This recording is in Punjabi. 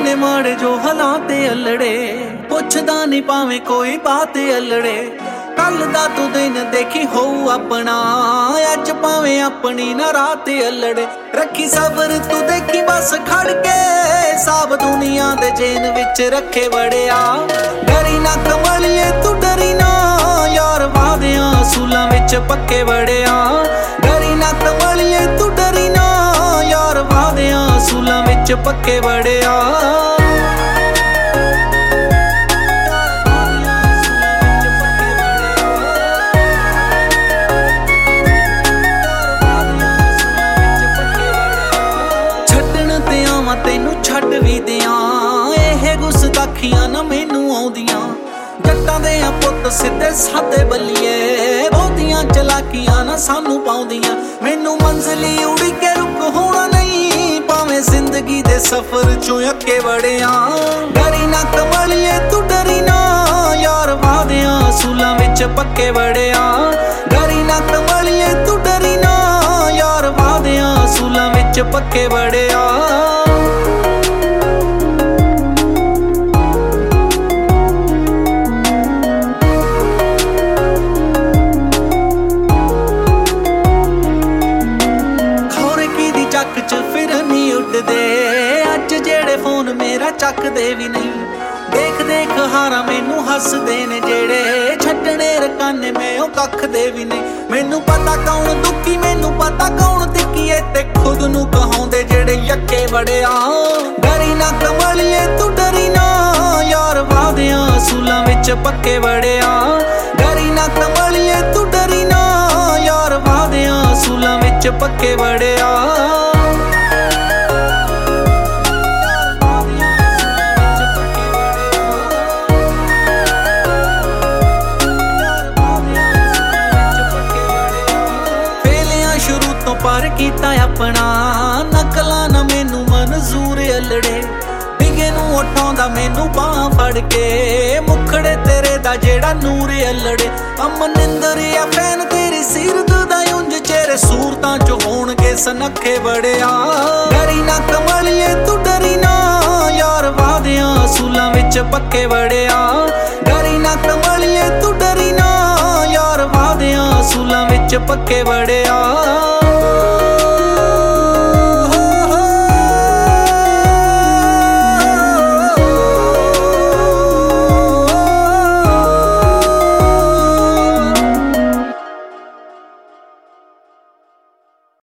ਨੇ ਮਾੜੇ ਜੋ ਹਾਲਾਤ ਅਲੜੇ, ਪੁੱਛਦਾ ਨਹੀਂ ਭਾਵੇਂ ਕੋਈ ਬਾਤ ਅਲੜੇ। ਕੱਲ ਦਾ ਤੂੰ ਦਿਨ ਦੇਖੀ ਹੋਊ ਆਪਣਾ, ਅੱਜ ਭਾਵੇਂ ਆਪਣੀ ਨਾ ਰਾਤ ਅਲੜੇ। ਰੱਖੀ ਸਬਰ ਤੂੰ ਦੇਖੀ ਬਸ ਖੜ ਕੇ, ਸਭ ਦੁਨੀਆ ਦੇ ਜੇਨ ਵਿੱਚ ਰੱਖੇ ਵੜਿਆ। ਡਰੀ ਨਾ ਕਮਲੀਏ ਤੂੰ ਡਰੀ ਨਾ, ਯਾਰ ਵਾਦਿਆਂ ਅਸੂਲਾਂ ਵਿੱਚ ਪੱਕੇ ਵੜਿਆ। ਡਰੀ ਨਾ ਕਮਲੀਏ ਤੂੰ ਡਰੀ ਨਾ, ਯਾਰ ਵਾਦਿਆਂ ਅਸੂਲਾਂ ਵਿੱਚ ਪੱਕੇ ਵੜਿਆ। ਛੱਡਣ ਤੇ ਆਵਾਂ ਤੈਨੂੰ ਛੱਡ ਵੀ ਦਿਆਂ, ਇਹ ਗੁਸਤਾਖੀਆਂ ਨਾ ਮੈਨੂੰ ਆਉਂਦੀਆਂ। ਜੱਟਾਂ ਦੇ ਆ ਪੁੱਤ ਸਿੱਧੇ ਸਾਦੇ ਬੱਲੀਏ, ਬਹੁਤੀਆਂ ਚਲਾਕੀਆਂ ਨਾ ਸਾਨੂੰ ਪਾਉਂਦੀਆਂ। ਮੈਨੂੰ ਮੰਜ਼ਲੀ ਉੜੀ ਕੇ ਰੁਕ ਹੋਣਾ ਨਹੀਂ, ਭਾਵੇਂ ਜ਼ਿੰਦਗੀ ਦੇ ਸਫ਼ਰ ਚੋਂ ਅੱਕੇ ਵੜਿਆ। ਡਰੀ ਨਾ ਕਮਲੀਏ ਤੂੰ ਡਰੀ ਨਾ, ਯਾਰ ਵਾਦਿਆਂ ਅਸੂਲਾਂ ਵਿੱਚ ਪੱਕੇ ਵੜਿਆ। ਡਰੀ ਨਾ ਕਮਲੀਏ ਤੂੰ ਡਰੀ ਨਾ, ਯਾਰ ਵਾਦਿਆਂ ਅਸੂਲਾਂ ਵਿੱਚ ਪੱਕੇ ਵੜਿਆ। ਚੱਕ ਚ ਫਿਰ ਨਹੀਂ ਉੱਡਦੇ ਅੱਜ ਜਿਹੜੇ ਫੋਨ ਮੇਰਾ ਚੱਕਦੇ ਵੀ ਨਹੀਂ। ਦੇਖ ਦੇਖ ਹਾਰਾਂ ਮੈਨੂੰ ਹੱਸਦੇ ਨੇ ਜਿਹੜੇ, ਛੱਡਣੇ ਰਕਾਨੇ ਮੈਂ ਉਹ ਕੱਖਦੇ ਵੀ ਨਹੀਂ। ਮੈਨੂੰ ਪਤਾ ਕੌਣ ਦੁਖੀ ਮੈਨੂੰ ਪਤਾ ਕੌਣ ਦਿੱਕੀਏ, ਤੇ ਖੁਦ ਨੂੰ ਕਹਾਉਂਦੇ ਜਿਹੜੇ ਯੱਕੇ ਵੜਿਆ। ਡਰੀ ਨਾ ਕਮਲੀਏ ਤੂੰ ਡਰੀ ਨਾ, ਯਾਰ ਵਾਦਿਆਂ ਅਸੂਲਾਂ ਵਿੱਚ ਪੱਕੇ ਵੜਿਆ। ਡਰੀ ਨਾ ਕਮਲੀਏ ਤੂੰ ਡਰੀ ਨਾ, ਯਾਰ ਵਾਦਿਆਂ ਅਸੂਲਾਂ ਵਿੱਚ ਪੱਕੇ ਵੜਿਆ। ਪਰ ਕੀਤਾ ਆਪਣਾ ਨਕਲਾਂ ਨਾ ਮੈਨੂੰ ਮਨਜ਼ੂਰ ਅਲੜੇ। ਡਿਗੇ ਨੂੰ ਉਠਾਉਂਦਾ ਮੈਨੂੰ ਬਾਂਹ ਫੜ ਕੇ, ਮੁਖੜੇ ਤੇਰੇ ਦਾ ਜਿਹੜਾ ਨੂਰ ਅਲੜੇ। ਅਮਨਿੰਦਰ ਆ ਫੈਨ ਤੇਰੀ ਸੀਰਤ ਦਾ, ਉਂਝ ਚਿਹਰੇ ਸੂਰਤਾਂ ਚ ਹੋਣਗੇ ਸਨੱਖੇ ਵੜਿਆ। ਡਰੀ ਨਾ ਕਮਲੀਏ ਤੂੰ ਡਰੀ ਨਾ, ਯਾਰ ਵਾਦਿਆਂ ਅਸੂਲਾਂ ਵਿੱਚ ਪੱਕੇ ਵੜਿਆ। ਡਰੀ ਨਾ ਕਮਲੀਏ ਤੂੰ ਡਰੀ ਨਾ, ਯਾਰ ਵਾਦਿਆਂ ਅਸੂਲਾਂ ਵਿੱਚ ਪੱਕੇ ਵੜਿਆ।